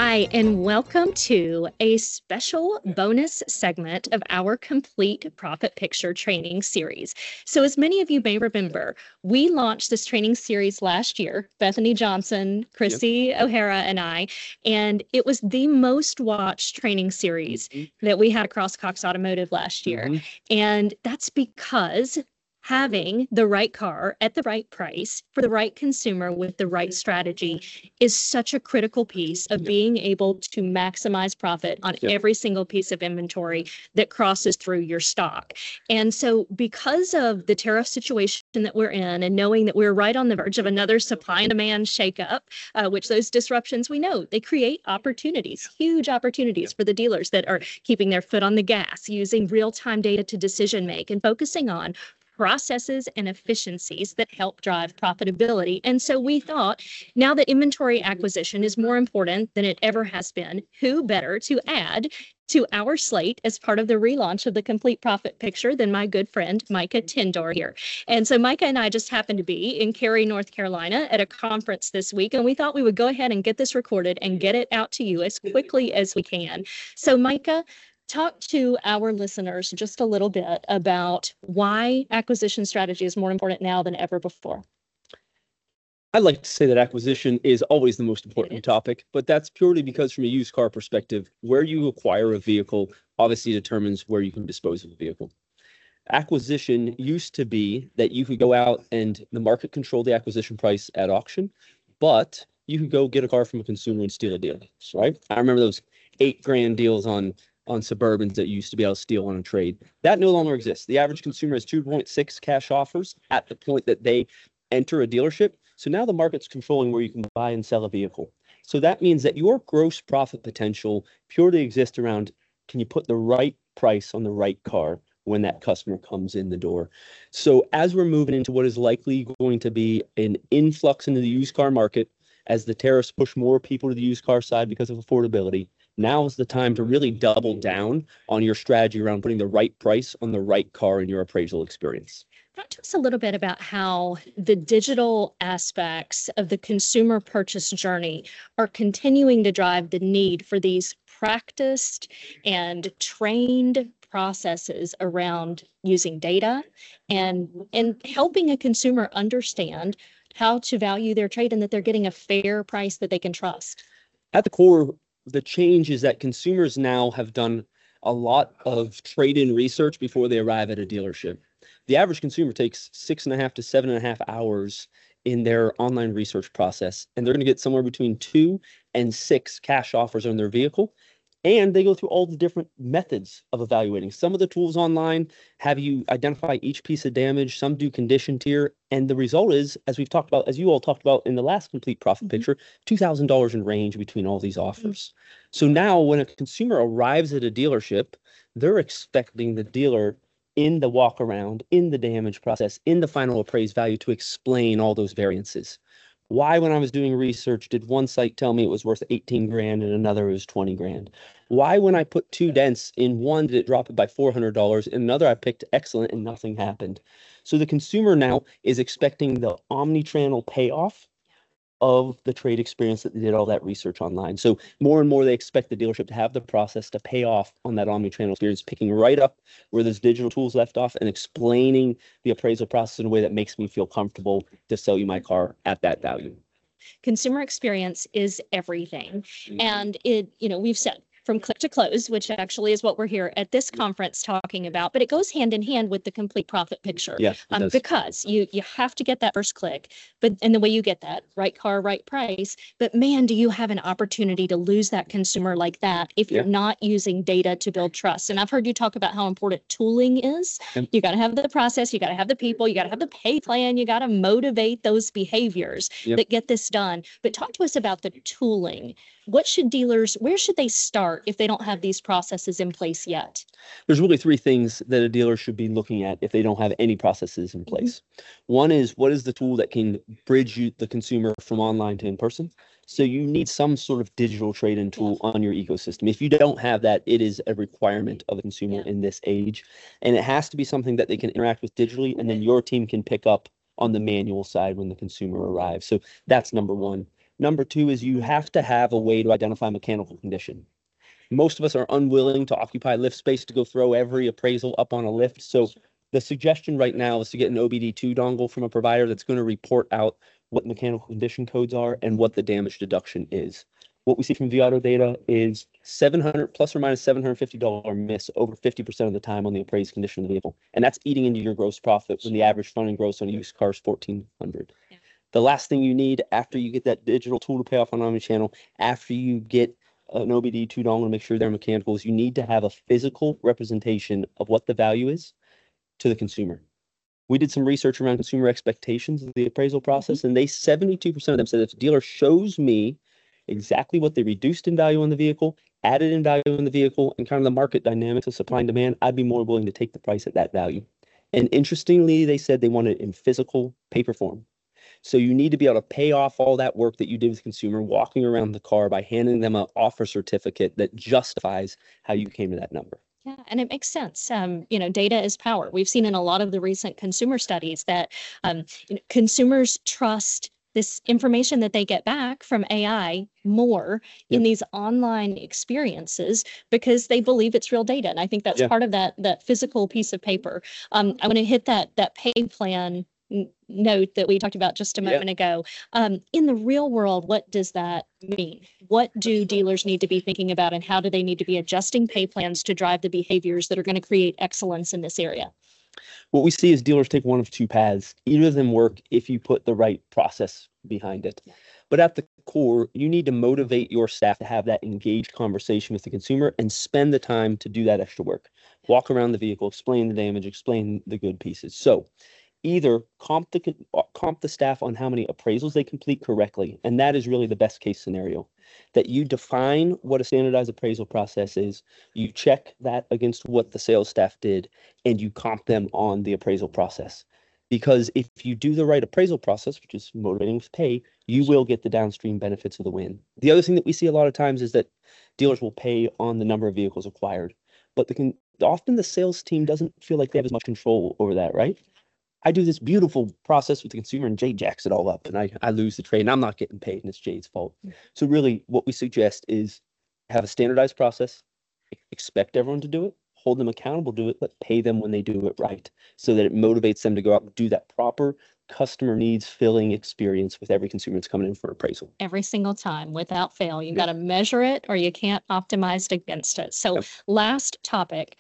Hi, and welcome to a special bonus segment of our Complete Profit Picture training series. So as many of you may remember, we launched this training series last year, Bethany Johnson, Chrissy O'Hara, and I, and it was the most watched training series that we had across Cox Automotive last year. And that's because having the right car at the right price for the right consumer with the right strategy is such a critical piece of being able to maximize profit on every single piece of inventory that crosses through your stock. And so because of the tariff situation that we're in and knowing that we're right on the verge of another supply and demand shakeup, which those disruptions, we know they create opportunities, huge opportunities for the dealers that are keeping their foot on the gas, using real-time data to decision make and focusing on processes and efficiencies that help drive profitability. And so we thought, now that inventory acquisition is more important than it ever has been, who better to add to our slate as part of the relaunch of the Complete Profit Picture than my good friend Micah Tindor here. And so Micah and I just happened to be in Cary, North Carolina at a conference this week, and we thought we would go ahead and get this recorded and get it out to you as quickly as we can. So Micah, talk to our listeners just a little bit about why acquisition strategy is more important now than ever before. I'd like to say that acquisition is always the most important topic, but that's purely because from a used car perspective, where you acquire a vehicle obviously determines where you can dispose of a vehicle. Acquisition used to be that you could go out and the market controlled the acquisition price at auction, but you could go get a car from a consumer and steal a deal, right? I remember those $8,000 deals on Suburbans that you used to be able to steal on a trade. That no longer exists. The average consumer has 2.6 cash offers at the point that they enter a dealership. So now the market's controlling where you can buy and sell a vehicle. So that means that your gross profit potential purely exists around, can you put the right price on the right car when that customer comes in the door? So as we're moving into what is likely going to be an influx into the used car market, as the tariffs push more people to the used car side because of affordability, now is the time to really double down on your strategy around putting the right price on the right car in your appraisal experience. Talk to us a little bit about how the digital aspects of the consumer purchase journey are continuing to drive the need for these practiced and trained processes around using data and helping a consumer understand how to value their trade and that they're getting a fair price that they can trust. At the core, the change is that consumers now have done a lot of trade-in research before they arrive at a dealership. The average consumer takes 6.5 to 7.5 hours in their online research process, and they're going to get somewhere between 2 and 6 cash offers on their vehicle. And they go through all the different methods of evaluating. Some of the tools online have you identify each piece of damage. Some do condition tier. And the result is, as we've talked about, as you all talked about in the last Complete Profit Picture, $2,000 in range between all these offers. So now when a consumer arrives at a dealership, they're expecting the dealer in the walk around, in the damage process, in the final appraised value to explain all those variances. Why, when I was doing research, did one site tell me it was worth 18 grand and another it was 20 grand? Why, when I put 2 dents in one, did it drop it by $400? In another, I picked excellent and nothing happened. So the consumer now is expecting the omni-channel payoff of the trade experience that they did all that research online. So more and more they expect the dealership to have the process to pay off on that omni-channel experience, picking right up where those digital tools left off and explaining the appraisal process in a way that makes me feel comfortable to sell you my car at that value. Consumer experience is everything. And we've said from click to close, which actually is what we're here at this conference talking about, but it goes hand in hand with the Complete Profit Picture. Yes, because you have to get that first click, and the way you get that, right car, right price, but man, do you have an opportunity to lose that consumer like that if you're not using data to build trust. And I've heard you talk about how important tooling is. You got to have the process, you got to have the people, you got to have the pay plan, you got to motivate those behaviors that get this done. But talk to us about the tooling. Where should they start if they don't have these processes in place yet? There's really 3 things that a dealer should be looking at if they don't have any processes in place. One is, what is the tool that can bridge the consumer from online to in person? So you need some sort of digital trade-in tool on your ecosystem. If you don't have that, it is a requirement of a consumer in this age. And it has to be something that they can interact with digitally, and then your team can pick up on the manual side when the consumer arrives. So that's number one. Number two is you have to have a way to identify mechanical condition. Most of us are unwilling to occupy lift space to go throw every appraisal up on a lift. So the suggestion right now is to get an OBD2 dongle from a provider that's going to report out what mechanical condition codes are and what the damage deduction is. What we see from vAuto data is 700 plus or minus $750 miss over 50% of the time on the appraised condition of the vehicle. And that's eating into your gross profit when the average front end gross on a used car is 1,400. Yeah. The last thing you need after you get that digital tool to pay off on omnichannel, after you get an OBD2 dongle to make sure they're mechanical, is you need to have a physical representation of what the value is to the consumer. We did some research around consumer expectations of the appraisal process, and 72% of them said if the dealer shows me exactly what they reduced in value on the vehicle, added in value in the vehicle, and kind of the market dynamics of supply and demand, I'd be more willing to take the price at that value. And interestingly, they said they want it in physical paper form. So you need to be able to pay off all that work that you did with the consumer, walking around the car by handing them an offer certificate that justifies how you came to that number. Yeah, and it makes sense. Data is power. We've seen in a lot of the recent consumer studies that consumers trust this information that they get back from AI more in these online experiences because they believe it's real data. And I think that's part of that physical piece of paper. I want to hit that pay plan note that we talked about just a moment ago. In the real world, what does that mean? What do dealers need to be thinking about, and how do they need to be adjusting pay plans to drive the behaviors that are going to create excellence in this area? What we see is dealers take one of two paths. Either of them work if you put the right process behind it. But at the core, you need to motivate your staff to have that engaged conversation with the consumer and spend the time to do that extra work. Walk around the vehicle, explain the damage, explain the good pieces. So either comp the staff on how many appraisals they complete correctly, and that is really the best case scenario, that you define what a standardized appraisal process is, you check that against what the sales staff did, and you comp them on the appraisal process. Because if you do the right appraisal process, which is motivating with pay, you will get the downstream benefits of the win. The other thing that we see a lot of times is that dealers will pay on the number of vehicles acquired, but often the sales team doesn't feel like they have as much control over that, right? I do this beautiful process with the consumer and Jade jacks it all up and I lose the trade and I'm not getting paid and it's Jade's fault. So really what we suggest is have a standardized process, expect everyone to do it, hold them accountable to it, but pay them when they do it right so that it motivates them to go out and do that proper customer needs filling experience with every consumer that's coming in for appraisal. Every single time without fail. You've got to measure it or you can't optimize against it. So last topic,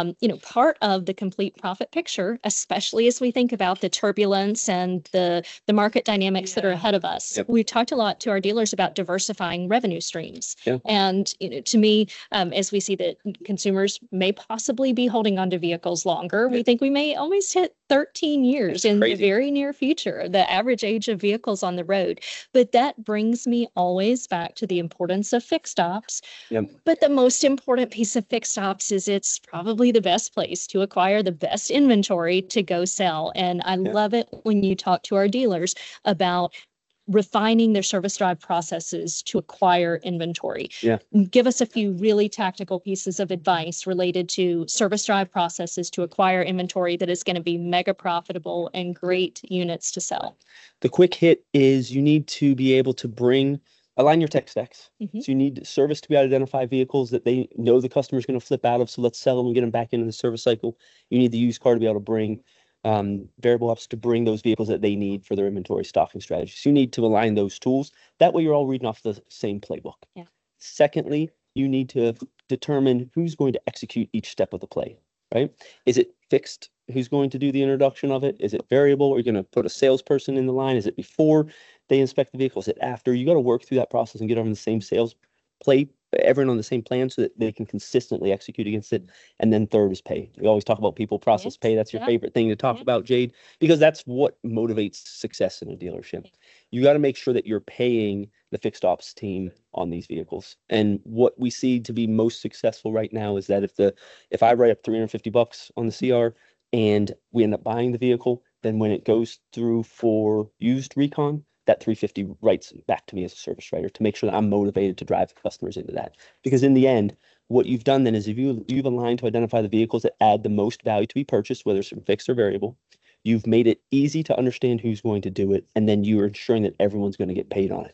part of the complete profit picture, especially as we think about the turbulence and the market dynamics that are ahead of us. We've talked a lot to our dealers about diversifying revenue streams. And to me, as we see that consumers may possibly be holding onto vehicles longer, we think we may almost hit 13 years in the very near future, the average age of vehicles on the road. But that brings me always back to the importance of fixed ops. But the most important piece of fixed ops is it's probably the best place to acquire the best inventory to go sell. And I love it when you talk to our dealers about refining their service drive processes to acquire inventory. Give us a few really tactical pieces of advice related to service drive processes to acquire inventory that is going to be mega profitable and great units to sell. The quick hit is you need to be able to align your tech stacks. So you need service to be able to identify vehicles that they know the customer is going to flip out of. So let's sell them and get them back into the service cycle. You need the used car to be able to bring variable ops to bring those vehicles that they need for their inventory stocking strategy. So you need to align those tools. That way you're all reading off the same playbook. Secondly, you need to determine who's going to execute each step of the play, right? Is it fixed? Who's going to do the introduction of it? Is it variable? Are you going to put a salesperson in the line? Is it before they inspect the vehicle? Is it after? You got to work through that process and get on the same sales play, everyone on the same plan so that they can consistently execute against it. And then third is pay. We always talk about people, process, pay. That's your favorite thing to talk about, Jade, because that's what motivates success in a dealership. You got to make sure that you're paying the fixed ops team on these vehicles. And what we see to be most successful right now is that if I write up $350 on the CR and we end up buying the vehicle, then when it goes through for used recon, that 350 writes back to me as a service writer to make sure that I'm motivated to drive the customers into that. Because in the end, what you've done then is if you've aligned to identify the vehicles that add the most value to be purchased, whether it's from fixed or variable, you've made it easy to understand who's going to do it, and then you're ensuring that everyone's going to get paid on it.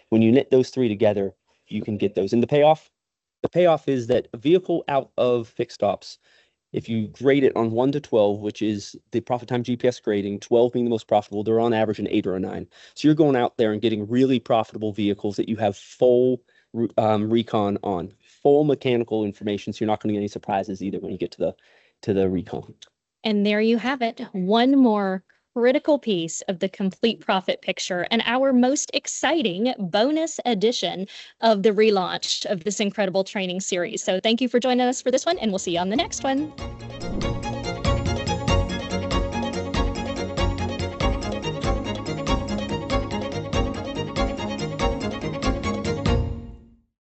When you knit those three together, you can get those. And the payoff is that a vehicle out of fixed ops, if you grade it on 1 to 12, which is the Profit Time GPS grading, 12 being the most profitable, they're on average an 8 or a 9. So you're going out there and getting really profitable vehicles that you have full recon on, full mechanical information. So you're not going to get any surprises either when you get to the recon. And there you have it. One more critical piece of the complete profit picture and our most exciting bonus edition of the relaunch of this incredible training series. So thank you for joining us for this one, and we'll see you on the next one.